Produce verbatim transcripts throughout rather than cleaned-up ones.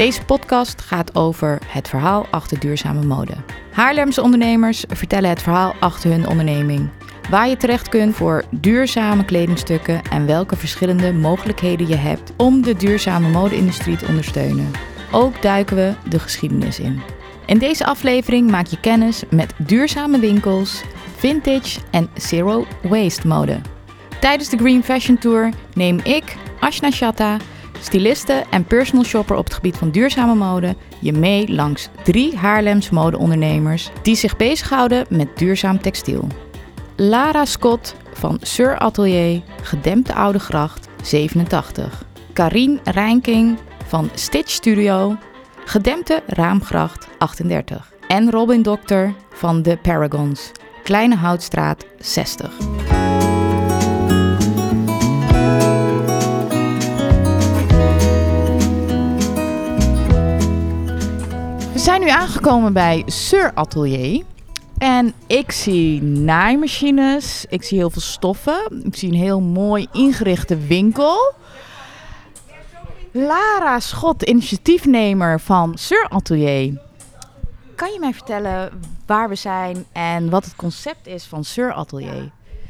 Deze podcast gaat over het verhaal achter duurzame mode. Haarlemse ondernemers vertellen het verhaal achter hun onderneming. Waar je terecht kunt voor duurzame kledingstukken en welke verschillende mogelijkheden je hebt om de duurzame mode-industrie te ondersteunen. Ook duiken we de geschiedenis in. In deze aflevering maak je kennis met duurzame winkels, vintage en zero waste mode. Tijdens de Green Fashion Tour neem ik, Ashna Shatta, styliste en personal shopper op het gebied van duurzame mode, je mee langs drie Haarlemse modeondernemers die zich bezighouden met duurzaam textiel. Lara Scott van Sur Atelier, Gedempte Oude Gracht, zevenentachtig. Karien Reinking van Stitch Studio, Gedempte Raamgracht, achtendertig. En Robin Dokter van de Paragons, Kleine Houtstraat, zestig. We zijn nu aangekomen bij Sur Atelier. En ik zie naaimachines, ik zie heel veel stoffen, ik zie een heel mooi ingerichte winkel. Lara Schot, initiatiefnemer van Sur Atelier. Kan je mij vertellen waar we zijn en wat het concept is van Sur Atelier?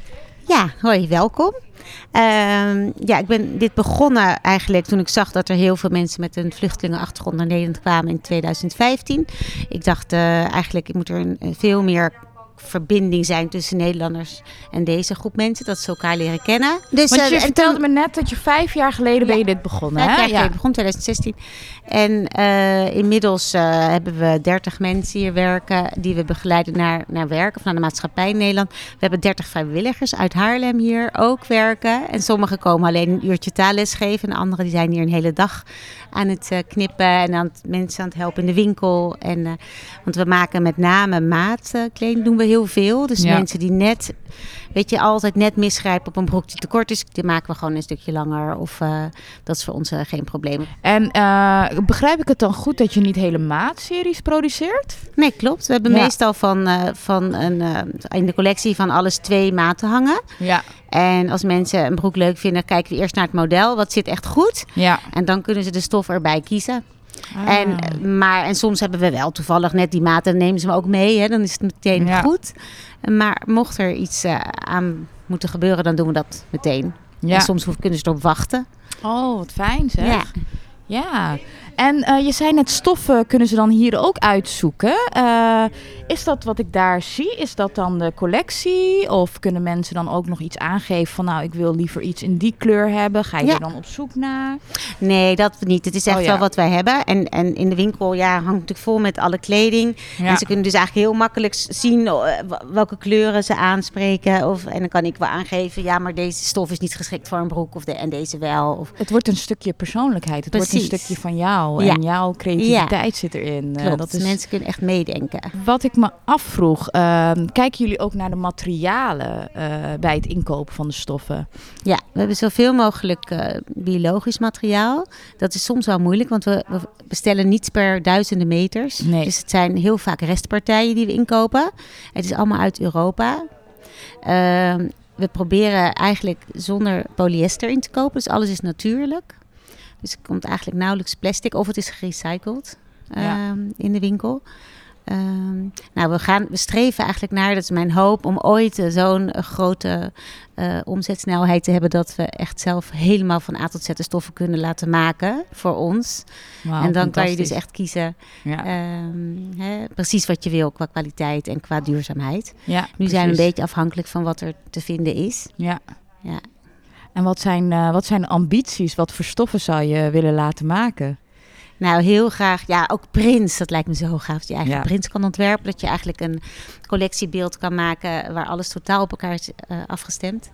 Ja, hoi, welkom. Uh, ja, ik ben dit begonnen eigenlijk toen ik zag dat er heel veel mensen met een vluchtelingenachtergrond naar Nederland kwamen in twintig vijftien. Ik dacht uh, eigenlijk, ik moet er een, veel meer verbinding zijn tussen Nederlanders en deze groep mensen, dat ze elkaar leren kennen. Dus, Want je uh, vertelde toen, me net dat je vijf jaar geleden ja, ben je dit begonnen, vijf hè? jaar geleden, ja. begon twintig zestien. En uh, inmiddels uh, hebben we dertig mensen hier werken die we begeleiden naar, naar werk of naar de maatschappij in Nederland. We hebben dertig vrijwilligers uit Haarlem hier ook werken. En sommigen komen alleen een uurtje taalles geven en anderen die zijn hier een hele dag aan het uh, knippen en aan het, mensen aan het helpen in de winkel. En, uh, want we maken met name maatkleding, uh, doen we heel veel. Dus ja. mensen die net, weet je, altijd net misgrijpen op een broek die te kort is, die maken we gewoon een stukje langer. Of uh, dat is voor ons uh, geen probleem. En uh, begrijp ik het dan goed dat je niet hele maatseries produceert? Nee, klopt. We hebben ja. meestal van, uh, van een, uh, in de collectie van alles twee maten hangen. Ja. En als mensen een broek leuk vinden, kijken we eerst naar het model. Wat zit echt goed? Ja. En dan kunnen ze de stof erbij kiezen. Ah. En, maar, en soms hebben we wel toevallig net die maten, dan nemen ze hem ook mee. Hè? Dan is het meteen ja. goed. Maar mocht er iets uh, aan moeten gebeuren, dan doen we dat meteen. Ja. En soms kunnen ze erop wachten. Oh, wat fijn zeg. Ja. Ja, en uh, je zei net stoffen kunnen ze dan hier ook uitzoeken. Uh, is dat wat ik daar zie? Is dat dan de collectie? Of kunnen mensen dan ook nog iets aangeven van nou, ik wil liever iets in die kleur hebben? Ga je ja. er dan op zoek naar? Nee, dat niet. Het is echt oh, ja. wel wat wij hebben. En, en in de winkel ja, hangt natuurlijk vol met alle kleding. Ja. En ze kunnen dus eigenlijk heel makkelijk zien welke kleuren ze aanspreken. Of, en dan kan ik wel aangeven, ja, maar deze stof is niet geschikt voor een broek of de, en deze wel. Of... Het wordt een stukje persoonlijkheid. Het Precies. wordt een stukje van jou ja. en jouw creativiteit ja. zit erin. Klopt, uh, dat is... mensen kunnen echt meedenken. Wat ik me afvroeg, uh, kijken jullie ook naar de materialen uh, bij het inkopen van de stoffen? Ja, we hebben zoveel mogelijk uh, biologisch materiaal. Dat is soms wel moeilijk, want we, we bestellen niets per duizenden meters. Nee. Dus het zijn heel vaak restpartijen die we inkopen. Het is allemaal uit Europa. Uh, we proberen eigenlijk zonder polyester in te kopen, dus alles is natuurlijk. Dus er komt eigenlijk nauwelijks plastic of het is gerecycled uh, ja. in de winkel. Uh, nou, we, gaan, we streven eigenlijk naar, dat is mijn hoop, om ooit uh, zo'n uh, grote uh, omzetsnelheid te hebben dat we echt zelf helemaal van A tot Z de stoffen kunnen laten maken voor ons. Wow, en dan kan je dus echt kiezen ja. um, hè, precies wat je wil qua kwaliteit en qua duurzaamheid. Ja, nu precies. zijn we een beetje afhankelijk van wat er te vinden is. Ja. ja. En wat zijn, uh, wat zijn ambities? Wat voor stoffen zou je willen laten maken? Nou, heel graag. Ja, ook prints. Dat lijkt me zo gaaf. Dat je eigenlijk ja. prints kan ontwerpen. Dat je eigenlijk een collectiebeeld kan maken waar alles totaal op elkaar is uh, afgestemd.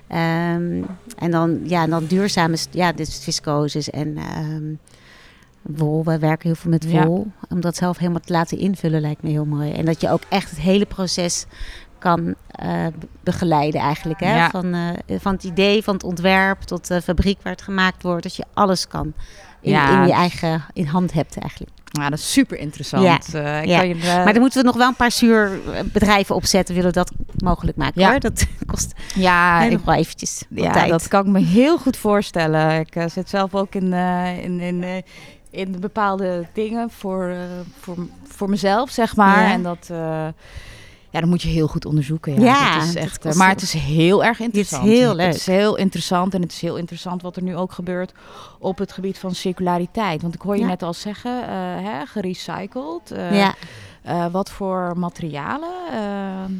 Um, en dan, ja, dan duurzame, ja, dus viscoses en um, wol. We werken heel veel met wol. Ja. Om dat zelf helemaal te laten invullen lijkt me heel mooi. En dat je ook echt het hele proces kan uh, begeleiden eigenlijk. Hè? Ja. Van, uh, van het idee, van het ontwerp tot de fabriek waar het gemaakt wordt. Dat je alles kan in, ja. in je eigen in hand hebt eigenlijk. Ja, dat is super interessant. Ja. Uh, ik ja. kan je, uh... Maar dan moeten we nog wel een paar zuurbedrijven opzetten. Willen we dat mogelijk maken ja. hoor. Dat kost ja, ik, nog wel eventjes ja, tijd. Dat kan ik me heel goed voorstellen. Ik uh, zit zelf ook in, uh, in, in, uh, in bepaalde dingen voor, uh, voor, voor mezelf, zeg maar. Ja. En dat, uh, ja, dat moet je heel goed onderzoeken. Ja, Ja, dat is echt, dat uh, maar het is heel erg interessant. Het is heel leuk. Het is heel interessant en het is heel interessant wat er nu ook gebeurt op het gebied van circulariteit. Want ik hoor je ja. net al zeggen, uh, hè, gerecycled. Uh, ja. uh, wat voor materialen uh,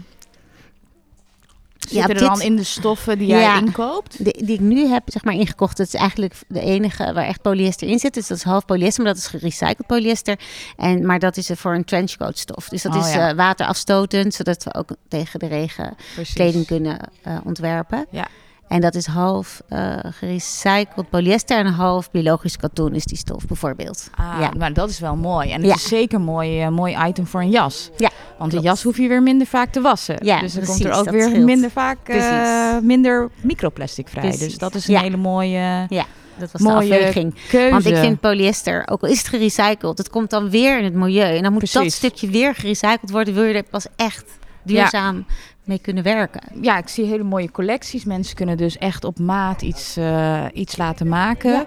Ja, zitten er dit, dan in de stoffen die jij ja, inkoopt? Die, die ik nu heb zeg maar, ingekocht, dat is eigenlijk de enige waar echt polyester in zit. Dus dat is half polyester, maar dat is gerecycled polyester. En, maar dat is voor een trenchcoat stof. Dus dat oh, is ja. uh, waterafstotend, zodat we ook tegen de regen Precies. kleding kunnen uh, ontwerpen. Ja. En dat is half uh, gerecycled polyester en half biologisch katoen is die stof bijvoorbeeld. Ah, ja. Maar dat is wel mooi. En het ja. is zeker een mooi, uh, mooi item voor een jas. Ja, Want klopt. een jas hoef je weer minder vaak te wassen. Ja, dus dan precies, komt er ook dat weer scheelt. minder vaak uh, minder microplastic vrij. Precies. Dus dat is een ja. hele mooie Ja, dat was mooie de afweging. keuze. Want ik vind polyester, ook al is het gerecycled, het komt dan weer in het milieu. En dan moet Precies. dat stukje weer gerecycled worden, wil je er pas echt duurzaam ja. mee kunnen werken. Ja, ik zie hele mooie collecties. Mensen kunnen dus echt op maat iets, uh, iets laten maken.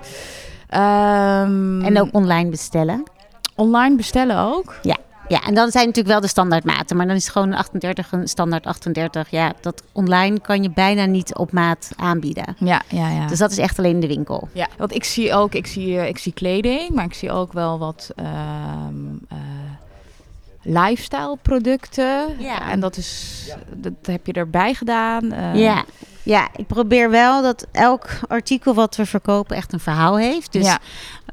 Ja. Um, en ook online bestellen. Online bestellen ook? Ja. Ja, en dan zijn natuurlijk wel de standaardmaten. Maar dan is gewoon een achtendertig een standaard achtendertig. Ja, dat online kan je bijna niet op maat aanbieden. Ja, ja, ja. Dus dat is echt alleen in de winkel. Ja, want ik zie ook, ik zie, uh, ik zie kleding, maar ik zie ook wel wat uh, uh, lifestyle producten. Ja. En dat is, dat heb je erbij gedaan. Uh, ja. Ja, ik probeer wel dat elk artikel wat we verkopen echt een verhaal heeft. Dus ja.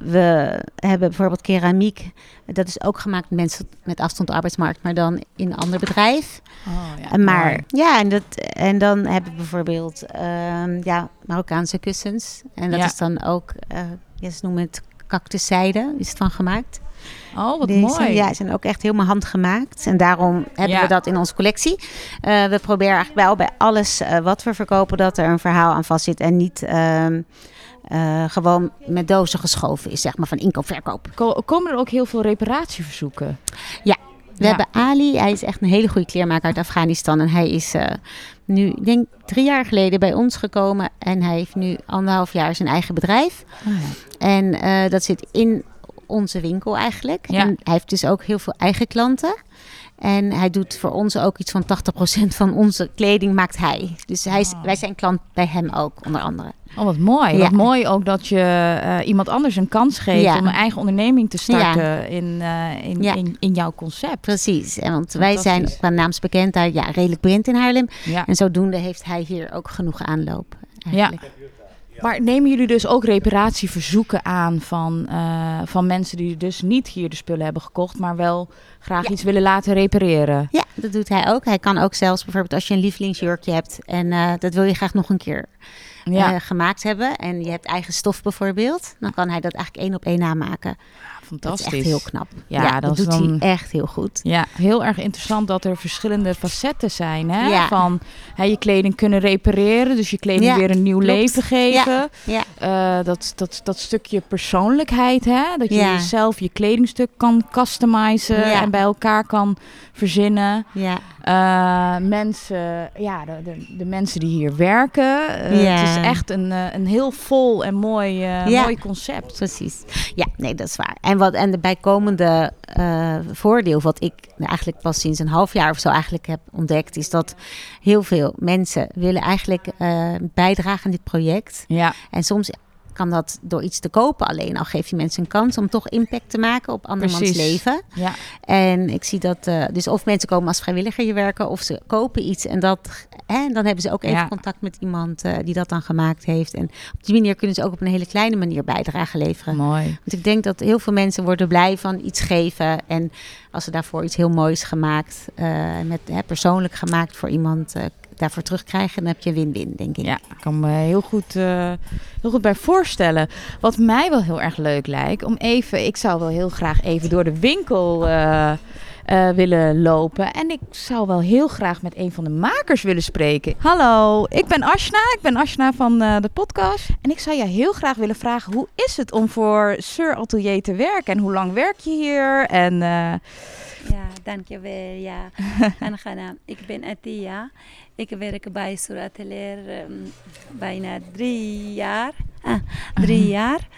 we hebben bijvoorbeeld keramiek. Dat is ook gemaakt met mensen met afstand op de arbeidsmarkt, maar dan in een ander bedrijf. Oh, ja, maar mooi. ja, en, dat, en dan hebben we bijvoorbeeld um, ja, Marokkaanse kussens. En dat ja. is dan ook, uh, ja, ze noemen het cactuszijde, is het van gemaakt. Oh, wat Deze, mooi. Ja, ze zijn ook echt helemaal handgemaakt. En daarom hebben ja. we dat in onze collectie. Uh, we proberen eigenlijk wel bij alles uh, wat we verkopen dat er een verhaal aan vast zit. En niet uh, uh, gewoon met dozen geschoven is, zeg maar, van inkoop-verkoop. Komen er ook heel veel reparatieverzoeken? Ja. We ja. hebben Ali, hij is echt een hele goede kleermaker uit Afghanistan. En hij is uh, nu, ik denk drie jaar geleden bij ons gekomen. En hij heeft nu anderhalf jaar zijn eigen bedrijf. Oh ja. En uh, dat zit in onze winkel eigenlijk. Ja. En hij heeft dus ook heel veel eigen klanten. En hij doet voor ons ook iets van tachtig procent van onze kleding maakt hij. Dus hij is, oh. wij zijn klant bij hem ook, onder andere. Oh, wat mooi. Ja. Wat mooi ook dat je uh, iemand anders een kans geeft ja. om een eigen onderneming te starten ja. in, uh, in, ja. in, in jouw concept. Precies. En want wij zijn qua naamsbekendheid ja, redelijk bekend in Haarlem. Ja. En zodoende heeft hij hier ook genoeg aanloop. Eigenlijk. Ja. Maar nemen jullie dus ook reparatieverzoeken aan van, uh, van mensen die dus niet hier de spullen hebben gekocht, maar wel graag ja. iets willen laten repareren? Ja, dat doet hij ook. Hij kan ook zelfs bijvoorbeeld als je een lievelingsjurkje hebt en uh, dat wil je graag nog een keer ja. uh, gemaakt hebben en je hebt eigen stof bijvoorbeeld, dan kan hij dat eigenlijk één op één namaken. Fantastisch. Dat is echt heel knap. Ja, ja dat, dat doet dan... hij echt heel goed. Ja, heel erg interessant dat er verschillende facetten zijn. Hè? Ja. Van hè, je kleding kunnen repareren, dus je kleding ja, weer een nieuw klopt. leven geven. Ja. Ja. Uh, dat, dat, dat stukje persoonlijkheid, hè? Dat je ja. zelf je kledingstuk kan customizen ja. en bij elkaar kan verzinnen. Ja. Uh, mensen, ja, de, de, de mensen die hier werken. Uh, ja. Het is echt een, uh, een heel vol en mooi, uh, ja. mooi concept. Precies. Ja, nee, dat is waar. En wat en de bijkomende uh, voordeel, wat ik eigenlijk pas sinds een half jaar of zo eigenlijk heb ontdekt, is dat heel veel mensen willen eigenlijk uh, bijdragen aan dit project. Ja. En soms kan dat door iets te kopen alleen al geeft die mensen een kans om toch impact te maken op andermans leven. Ja. En ik zie dat, uh, dus of mensen komen als vrijwilliger hier werken of ze kopen iets en dat, hè, dan hebben ze ook even ja. contact met iemand uh, die dat dan gemaakt heeft. En op die manier kunnen ze ook op een hele kleine manier bijdrage leveren. Mooi. Want ik denk dat heel veel mensen worden blij van iets geven en als ze daarvoor iets heel moois gemaakt, uh, met, hè, persoonlijk gemaakt voor iemand uh, daarvoor terugkrijgen, dan heb je win-win, denk ik. Ja, ik kan me heel goed, uh, heel goed bij voorstellen. Wat mij wel heel erg leuk lijkt, om even, ik zou wel heel graag even door de winkel uh, uh, willen lopen. En ik zou wel heel graag met een van de makers willen spreken. Hallo, ik ben Ashna. Ik ben Ashna van uh, de podcast. En ik zou je heel graag willen vragen, hoe is het om voor Sur Atelier te werken? En hoe lang werk je hier? En... Uh, Ja, dankjewel. Ja, aangenaam. Ik ben Atia. Ik werk bij Sur Atelier um, bijna drie jaar. Ah, drie jaar.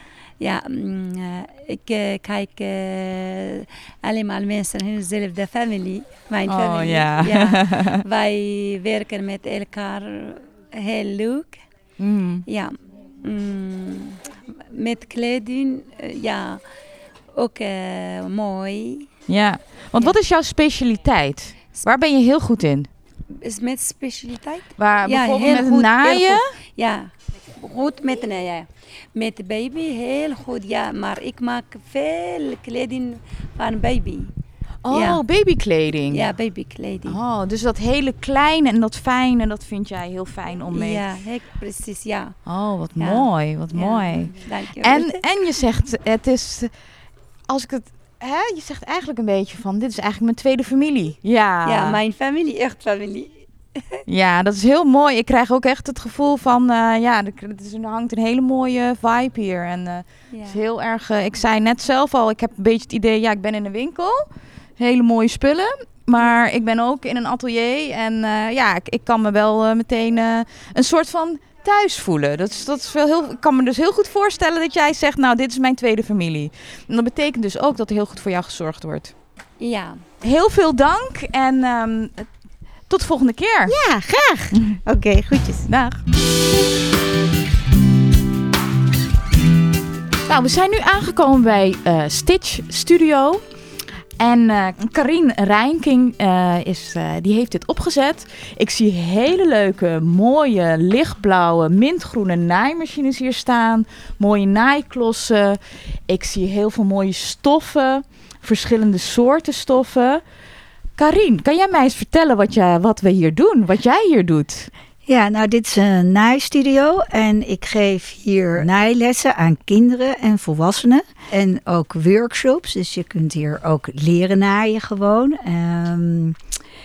ja, mm, uh, ik uh, kijk uh, allemaal mensen in dezelfde familie. Mijn Oh, familie. ja. Ja. Wij werken met elkaar heel leuk. Mm. Ja, mm, met kleding, uh, ja, ook uh, mooi. Ja, want Ja. wat is jouw specialiteit? Waar ben je heel goed in? Is met specialiteit? Waar, Ja, bijvoorbeeld heel met het goed, naaien? heel goed. Ja, goed met naaien. Met de baby heel goed, ja. Maar ik maak veel kleding van baby. Oh, Ja. babykleding. Ja, babykleding. Oh, dus dat hele kleine en dat fijne, dat vind jij heel fijn om mee. Ja, heel precies, ja. Oh, wat Ja. mooi, wat Ja, mooi. Dank je. En, en je zegt, het is, als ik het, hè, je zegt eigenlijk een beetje van, dit is eigenlijk mijn tweede familie. Ja, Ja, mijn familie, echt familie. ja, dat is heel mooi. Ik krijg ook echt het gevoel van, uh, ja, er, er is- er hangt een hele mooie vibe hier. En uh, Ja. het is heel erg, uh, ik zei net zelf al, ik heb een beetje het idee, ja, ik ben in een winkel. Hele mooie spullen. Maar ik ben ook in een atelier. En uh, ja, ik, ik kan me wel uh, meteen uh, een soort van thuis voelen. Dat is, dat is wel heel, ik kan me dus heel goed voorstellen dat jij zegt, nou, dit is mijn tweede familie. En dat betekent dus ook dat er heel goed voor jou gezorgd wordt. Ja. Heel veel dank en um, tot de volgende keer. Ja, graag. Oké, okay, groetjes. Dag. Nou, we zijn nu aangekomen bij uh, Stitch Studio. En uh, Karien Reinking uh, is, uh, die heeft dit opgezet. Ik zie hele leuke, mooie, lichtblauwe, mintgroene naaimachines hier staan. Mooie naaiklossen. Ik zie heel veel mooie stoffen. Verschillende soorten stoffen. Karien, kan jij mij eens vertellen wat, je, wat we hier doen? Wat jij hier doet? Ja, nou dit is een naaistudio en ik geef hier naailessen aan kinderen en volwassenen. En ook workshops, dus je kunt hier ook leren naaien gewoon. Um,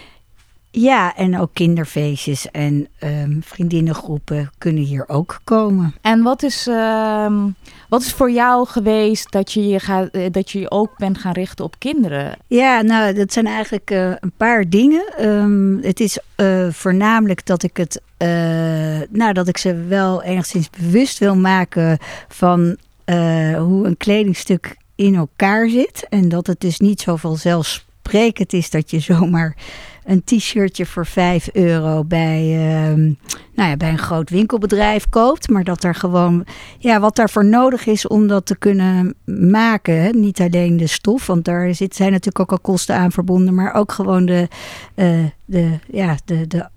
ja, en ook kinderfeestjes en um, vriendinnengroepen kunnen hier ook komen. En wat is, uh, wat is voor jou geweest dat je je, gaat, dat je je ook bent gaan richten op kinderen? Ja, nou dat zijn eigenlijk uh, een paar dingen. Um, het is uh, voornamelijk dat ik het, uh, nou dat ik ze wel enigszins bewust wil maken van uh, hoe een kledingstuk in elkaar zit. En dat het dus niet zo vanzelfsprekend is dat je zomaar een t-shirtje voor vijf euro bij, uh, nou ja, bij een groot winkelbedrijf koopt. Maar dat er gewoon, ja, wat daarvoor nodig is om dat te kunnen maken. Hè? Niet alleen de stof, want daar zit, zijn natuurlijk ook al kosten aan verbonden. Maar ook gewoon de, uh, de, ja, de, de,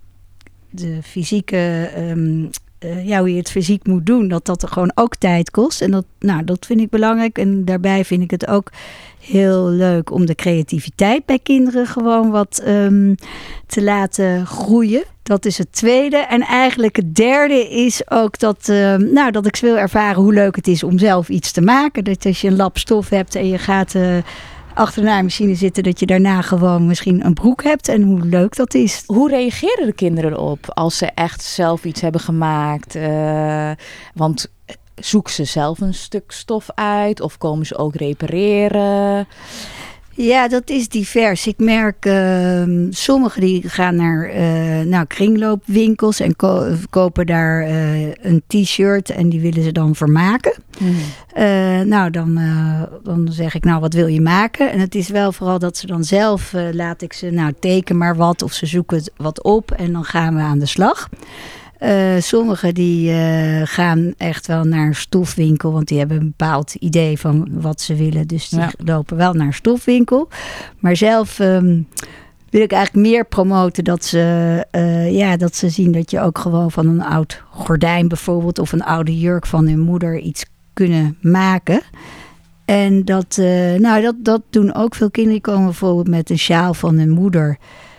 de fysieke, um, uh, ja, hoe je het fysiek moet doen. Dat dat er gewoon ook tijd kost. En dat, nou, dat vind ik belangrijk. En daarbij vind ik het ook heel leuk om de creativiteit bij kinderen gewoon wat um, te laten groeien. Dat is het tweede. En eigenlijk het derde is ook dat, uh, nou, dat ik wil ervaren hoe leuk het is om zelf iets te maken. Dat als je een lap stof hebt en je gaat uh, achter de naaimachine zitten, dat je daarna gewoon misschien een broek hebt en hoe leuk dat is. Hoe reageren de kinderen erop als ze echt zelf iets hebben gemaakt? Uh, want zoeken ze zelf een stuk stof uit of komen ze ook repareren? Ja, dat is divers. Ik merk, uh, sommigen die gaan naar uh, nou, kringloopwinkels en ko- kopen daar uh, een t-shirt en die willen ze dan vermaken. Mm. Uh, nou, dan, uh, dan zeg ik, nou, wat wil je maken? En het is wel vooral dat ze dan zelf, uh, laat ik ze, nou, teken maar wat of ze zoeken wat op en dan gaan we aan de slag. Uh, sommigen die uh, gaan echt wel naar een stofwinkel, want die hebben een bepaald idee van wat ze willen. Dus die ja. lopen wel naar een stofwinkel. Maar zelf um, wil ik eigenlijk meer promoten dat ze, uh, ja, dat ze zien dat je ook gewoon van een oud gordijn bijvoorbeeld of een oude jurk van hun moeder iets kunnen maken. En dat, uh, nou, dat, dat doen ook veel kinderen. Die komen bijvoorbeeld met een sjaal van hun moeder.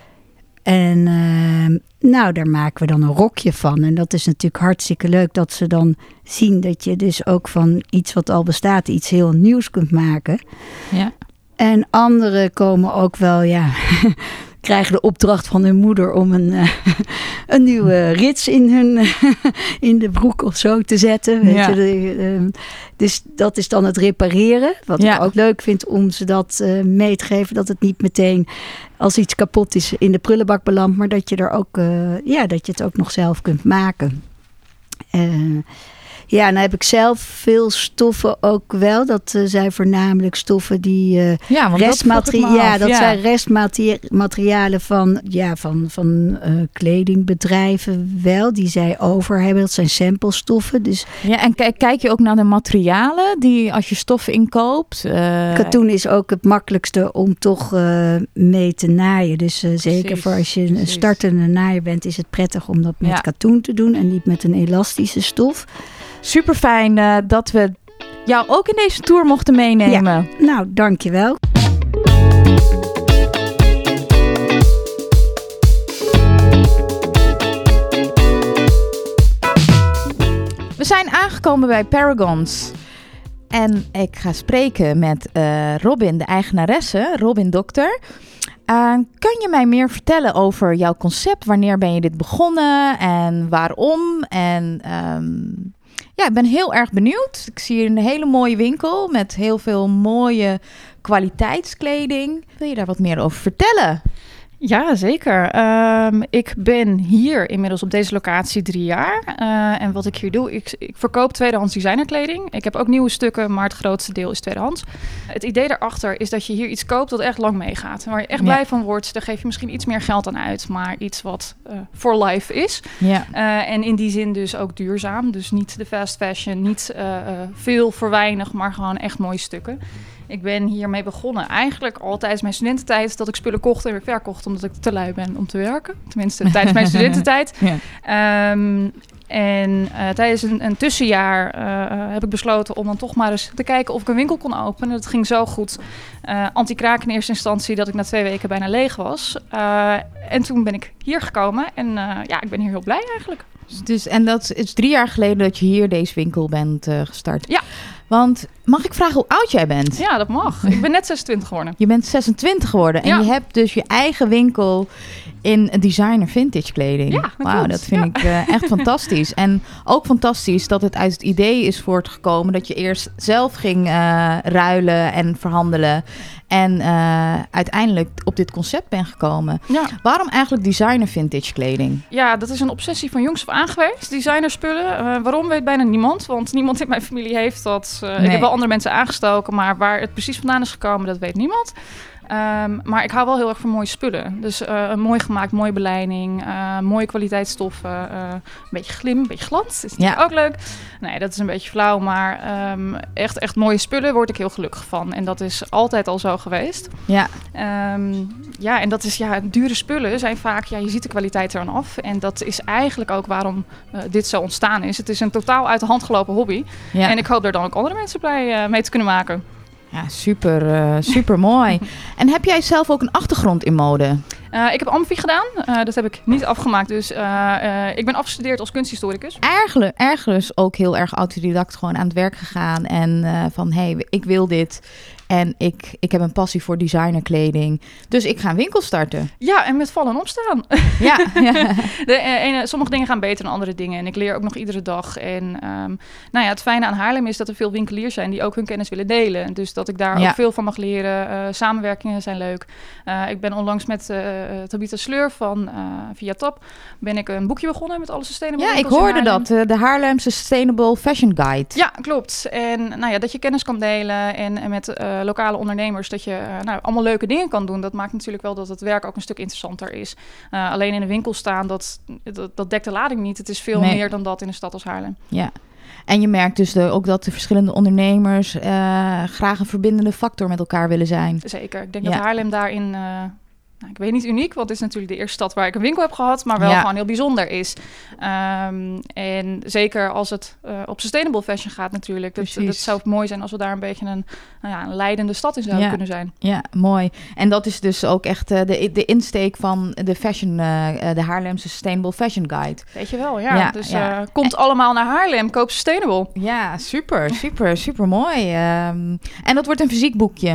En uh, nou, daar maken we dan een rokje van. En dat is natuurlijk hartstikke leuk dat ze dan zien dat je dus ook van iets wat al bestaat, iets heel nieuws kunt maken. Ja. En anderen komen ook wel, ja, krijgen de opdracht van hun moeder om een, uh, een nieuwe rits in hun uh, in de broek of zo te zetten. Weet ja. je, de, uh, dus dat is dan het repareren. Wat ja. ik ook leuk vind om ze dat uh, mee te geven. Dat het niet meteen als iets kapot is in de prullenbak belandt. Maar dat je er ook, uh, ja, dat je het ook nog zelf kunt maken. Uh, Ja, dan heb ik zelf veel stoffen ook wel. Dat uh, zijn voornamelijk stoffen die uh, ja, want restmateria- dat, ja, dat ja. zijn restmaterialen van, ja, van, van uh, kledingbedrijven wel, die zij over hebben. Dat zijn samplestoffen. Dus ja, en k- kijk je ook naar de materialen die als je stoffen inkoopt? Uh... Katoen is ook het makkelijkste om toch uh, mee te naaien. Dus uh, zeker Precies, voor als je een precies. startende naaier bent, is het prettig om dat met Ja. katoen te doen en niet met een elastische stof. Super fijn uh, dat we jou ook in deze tour mochten meenemen. Ja. Nou, dankjewel. We zijn aangekomen bij Paragons. En ik ga spreken met uh, Robin, de eigenaresse, Robin Dokter. Uh, kan je mij meer vertellen over jouw concept? Wanneer ben je dit begonnen en waarom? En um, ja, ik ben heel erg benieuwd. Ik zie hier een hele mooie winkel met heel veel mooie kwaliteitskleding. Wil je daar wat meer over vertellen? Ja, zeker. Um, ik ben hier inmiddels op deze locatie drie jaar. Uh, en wat ik hier doe, ik, ik verkoop tweedehands designerkleding. Ik heb ook nieuwe stukken, maar het grootste deel is tweedehands. Het idee daarachter is dat je hier iets koopt dat echt lang meegaat. Waar je echt Ja. blij van wordt. Daar geef je misschien iets meer geld aan uit, maar iets wat voor uh, life is. Ja. Uh, en in die zin dus ook duurzaam. Dus niet de fast fashion, niet uh, uh, veel voor weinig, maar gewoon echt mooie stukken. Ik ben hiermee begonnen eigenlijk al tijdens mijn studententijd dat ik spullen kocht en weer verkocht omdat ik te lui ben om te werken. Tenminste, tijdens mijn studententijd. Ja. Um, en uh, tijdens een, een tussenjaar uh, heb ik besloten om dan toch maar eens te kijken of ik een winkel kon openen. Dat ging zo goed. Uh, anti-kraak in eerste instantie dat ik na twee weken bijna leeg was. Uh, en toen ben ik hier gekomen en uh, ja, ik ben hier heel blij eigenlijk. Dus, en dat is drie jaar geleden dat je hier deze winkel bent uh, gestart. Ja. Want mag ik vragen hoe oud jij bent? Ja, dat mag. Ik ben net zesentwintig geworden. Je bent zesentwintig geworden en ja. je hebt dus je eigen winkel in designer vintage kleding. Ja, dat Wauw, dat vind ja. ik uh, echt fantastisch. En ook fantastisch dat het uit het idee is voortgekomen dat je eerst zelf ging uh, ruilen en verhandelen. En uh, uiteindelijk op dit concept ben gekomen. Ja. Waarom eigenlijk designer vintage kleding? Ja, dat is een obsessie van jongs af aan geweest. Designerspullen. Uh, waarom weet bijna niemand. Want niemand in mijn familie heeft dat. Uh, nee. Ik heb wel andere mensen aangestoken. Maar waar het precies vandaan is gekomen, dat weet niemand. Um, maar ik hou wel heel erg van mooie spullen. Dus uh, een mooi gemaakt, mooie beleiding, uh, mooie kwaliteitsstoffen, uh, een beetje glim, een beetje glans. Is natuurlijk ja. ook leuk. Nee, dat is een beetje flauw, maar um, echt, echt mooie spullen word ik heel gelukkig van. En dat is altijd al zo geweest. Ja. Um, ja, en dat is, ja, dure spullen zijn vaak, ja, je ziet de kwaliteit eraan af. En dat is eigenlijk ook waarom uh, dit zo ontstaan is. Het is een totaal uit de hand gelopen hobby. Ja. En ik hoop er dan ook andere mensen blij uh, mee te kunnen maken. Ja, super, uh, super mooi. En heb jij zelf ook een achtergrond in mode? Uh, ik heb amfi gedaan. Uh, dat heb ik niet afgemaakt. Dus uh, uh, ik ben afgestudeerd als kunsthistoricus. Eigenlijk, ergens ook heel erg autodidact gewoon aan het werk gegaan. En uh, van, hé, hey, ik wil dit. En ik, ik heb een passie voor designerkleding. Dus ik ga een winkel starten. Ja, en met vallen en opstaan. Ja. ja. De, uh, ene, sommige dingen gaan beter dan andere dingen. En ik leer ook nog iedere dag. En um, nou ja, het fijne aan Haarlem is dat er veel winkeliers zijn die ook hun kennis willen delen. Dus dat ik daar ja. ook veel van mag leren. Uh, samenwerkingen zijn leuk. Uh, ik ben onlangs met uh, Tabitha Sleur van uh, Via Top ben ik een boekje begonnen met alle sustainable Ja, ik hoorde dat. Uh, de Haarlemse Sustainable Fashion Guide. Ja, klopt. En nou ja, dat je kennis kan delen en, en met uh, lokale ondernemers dat je uh, nou, allemaal leuke dingen kan doen. Dat maakt natuurlijk wel dat het werk ook een stuk interessanter is. Uh, alleen in een winkel staan, dat, dat, dat dekt de lading niet. Het is veel nee. meer dan dat in een stad als Haarlem. Ja. En je merkt dus de, ook dat de verschillende ondernemers uh, graag een verbindende factor met elkaar willen zijn. Zeker. Ik denk ja. dat Haarlem daarin... Uh, Nou, ik weet niet uniek, want het is natuurlijk de eerste stad waar ik een winkel heb gehad, maar wel ja. gewoon heel bijzonder is. Um, en zeker als het uh, op sustainable fashion gaat natuurlijk. Dat, dat zou mooi zijn als we daar een beetje een, nou ja, een leidende stad in zouden ja. kunnen zijn. Ja, mooi. En dat is dus ook echt uh, de, de insteek van de fashion, uh, de Haarlemse Sustainable Fashion Guide. Weet je wel, ja. ja dus ja. Uh, komt allemaal naar Haarlem, koop sustainable. Ja, super, super, super mooi. Um, en dat wordt een fysiek boekje.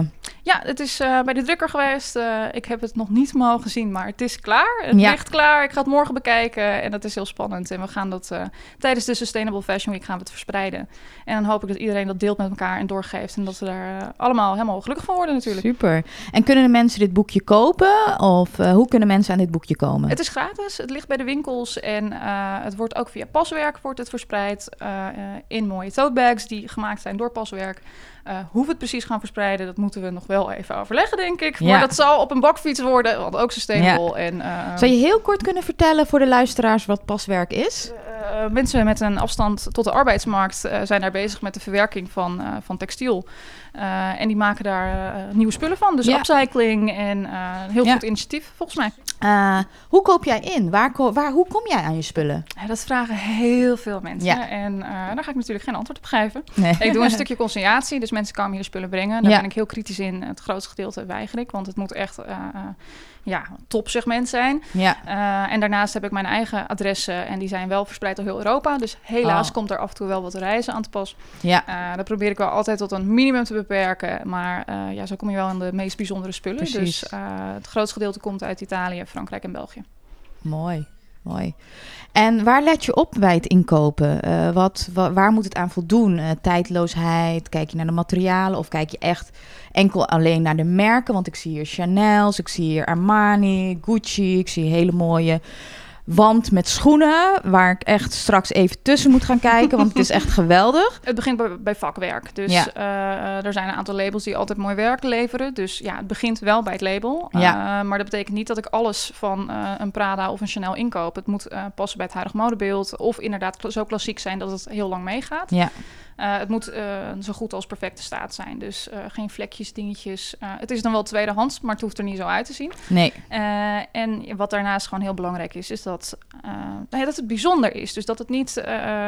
Ja, het is uh, bij de drukker geweest. Uh, ik heb het nog niet mogen zien, maar het is klaar. Het Ja. ligt klaar. Ik ga het morgen bekijken en dat is heel spannend. En we gaan dat uh, tijdens de Sustainable Fashion Week gaan we het verspreiden. En dan hoop ik dat iedereen dat deelt met elkaar en doorgeeft. En dat we daar uh, allemaal helemaal gelukkig van worden natuurlijk. Super. En kunnen de mensen dit boekje kopen? Of uh, hoe kunnen mensen aan dit boekje komen? Het is gratis. Het ligt bij de winkels. En uh, het wordt ook via Paswerk wordt het verspreid. Uh, uh, in mooie tote bags die gemaakt zijn door Paswerk. Uh, hoe we het precies gaan verspreiden, dat moeten we nog wel even overleggen, denk ik. Ja. Maar dat zal op een bakfiets worden, want ook sustainable. Ja. En, uh, Zou je heel kort kunnen vertellen voor de luisteraars wat Paswerk is? Uh, mensen met een afstand tot de arbeidsmarkt uh, zijn daar bezig met de verwerking van, uh, van textiel. Uh, en die maken daar uh, nieuwe spullen van. Dus Ja. upcycling en uh, een heel Ja. goed initiatief, volgens mij. Uh, hoe koop jij in? Waar, ko- waar, hoe kom jij aan je spullen? Ja, dat vragen heel veel mensen. Ja. En uh, daar ga ik natuurlijk geen antwoord op geven. Nee. Ik doe een stukje conciliatie, dus mensen komen hier spullen brengen. Daar Ja. ben ik heel kritisch in. Het grootste gedeelte weiger ik, want het moet echt uh, uh, ja, topsegment zijn. Ja. Uh, en daarnaast heb ik mijn eigen adressen en die zijn wel verspreid door heel Europa. Dus helaas Oh. komt er af en toe wel wat reizen aan te pas. Ja. Uh, dat probeer ik wel altijd tot een minimum te beperken. Maar uh, ja, zo kom je wel aan de meest bijzondere spullen. Precies. Dus uh, het grootste gedeelte komt uit Italië, Frankrijk en België. Mooi, mooi. En waar let je op bij het inkopen? Uh, wat, wa- waar moet het aan voldoen? Uh, tijdloosheid? Kijk je naar de materialen? Of kijk je echt enkel alleen naar de merken? Want ik zie hier Chanel's, ik zie hier Armani, Gucci. Ik zie hele mooie wand met schoenen, waar ik echt straks even tussen moet gaan kijken, want het is echt geweldig. Het begint bij, bij vakwerk. Dus Ja. uh, er zijn een aantal labels die altijd mooi werk leveren. Dus ja, het begint wel bij het label. Ja. Uh, maar dat betekent niet dat ik alles van uh, een Prada of een Chanel inkoop. Het moet uh, passen bij het huidige modebeeld. Of inderdaad zo klassiek zijn dat het heel lang meegaat. Ja. Uh, het moet uh, zo goed als perfecte staat zijn. Dus uh, geen vlekjes, dingetjes. Uh, het is dan wel tweedehands, maar het hoeft er niet zo uit te zien. Nee. Uh, en wat daarnaast gewoon heel belangrijk is, is dat, uh, nou ja, dat het bijzonder is. Dus dat het niet uh,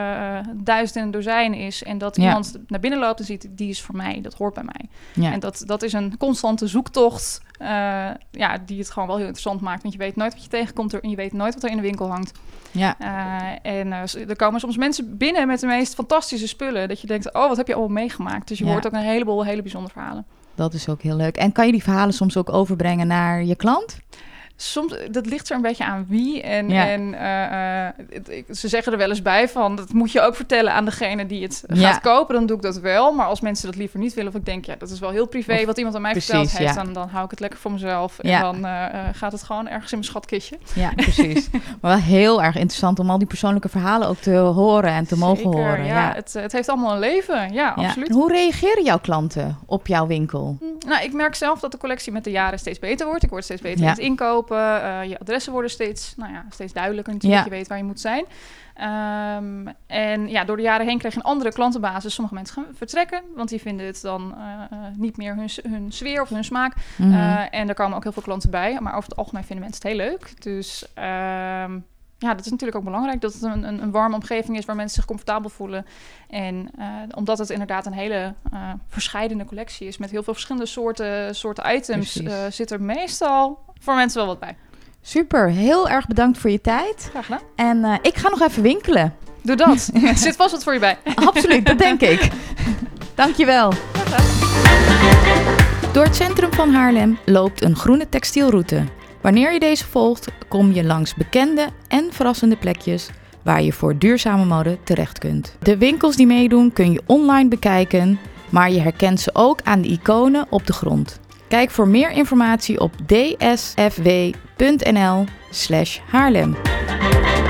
duizend in een dozijn is en dat Ja. iemand naar binnen loopt en ziet, die is voor mij, dat hoort bij mij. Ja. En dat, dat is een constante zoektocht, uh, ja, die het gewoon wel heel interessant maakt. Want je weet nooit wat je tegenkomt er, en je weet nooit wat er in de winkel hangt. Ja. Uh, en uh, er komen soms mensen binnen met de meest fantastische spullen. Dat je denkt, oh, wat heb je allemaal meegemaakt? Dus je Ja. hoort ook een heleboel hele bijzondere verhalen. Dat is ook heel leuk. En kan je die verhalen soms ook overbrengen naar je klant? Soms, dat ligt er een beetje aan wie. En, Ja. en uh, uh, het, ik, ze zeggen er wel eens bij van, dat moet je ook vertellen aan degene die het Ja. gaat kopen. Dan doe ik dat wel. Maar als mensen dat liever niet willen, of ik denk, ja, dat is wel heel privé Of, wat iemand aan mij precies, verteld heeft, ja. dan, dan hou ik het lekker voor mezelf. En Ja. dan uh, uh, gaat het gewoon ergens in mijn schatkistje. Ja, precies. Maar wel heel erg interessant om al die persoonlijke verhalen ook te horen en te mogen Zeker, horen. ja. Ja. Het, het heeft allemaal een leven. Ja, Ja. absoluut. En hoe reageren jouw klanten op jouw winkel? Nou, ik merk zelf dat de collectie met de jaren steeds beter wordt. Ik word steeds beter Ja. in het inkopen. Uh, je adressen worden steeds, nou ja, steeds duidelijker natuurlijk. Ja. Je weet waar je moet zijn. Um, en ja, door de jaren heen krijg je een andere klantenbasis. Sommige mensen gaan vertrekken, want die vinden het dan uh, uh, niet meer hun, hun sfeer of hun smaak. Mhm. Uh, en er komen ook heel veel klanten bij. Maar over het algemeen vinden mensen het heel leuk. Dus um, ja, dat is natuurlijk ook belangrijk. Dat het een, een, een warme omgeving is waar mensen zich comfortabel voelen. En uh, omdat het inderdaad een hele uh, verscheidene collectie is met heel veel verschillende soorten, soorten items, uh, zit er meestal voor mensen wel wat bij. Super, heel erg bedankt voor je tijd. Graag gedaan. En uh, ik ga nog even winkelen. Doe dat. Er zit vast wat voor je bij. Absoluut, dat denk ik. Dankjewel. Door het centrum van Haarlem loopt een groene textielroute. Wanneer je deze volgt, kom je langs bekende en verrassende plekjes waar je voor duurzame mode terecht kunt. De winkels die meedoen kun je online bekijken, maar je herkent ze ook aan de iconen op de grond. Kijk voor meer informatie op d s f w punt n l slash Haarlem.